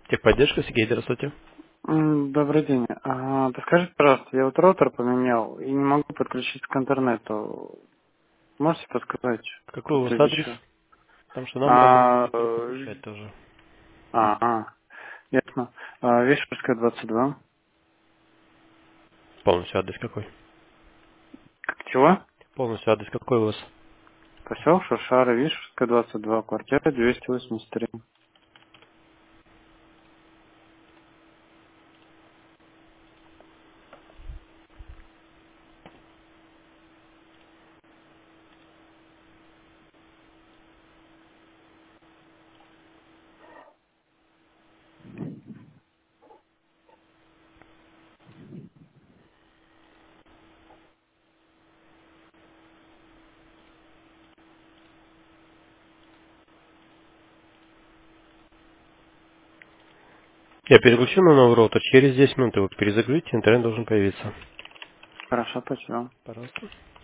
Техподдержка, Сергей, здравствуйте. Добрый день. Подскажите, пожалуйста, я вот роутер поменял и не могу подключиться к интернету. Можете подсказать, Какой у как вас адрес? следующее? Потому что нам надо А, номер подключать тоже. а, а, ясно. Вешерская, 22. Полностью адрес какой? Чего? Полностью адрес какой у вас? Поселок Шаршара, Вишерская, 22, квартира 283. Я переключу на новый роутер. Через 10 минут его перезагрузите, интернет должен появиться. Хорошо, спасибо. Пожалуйста.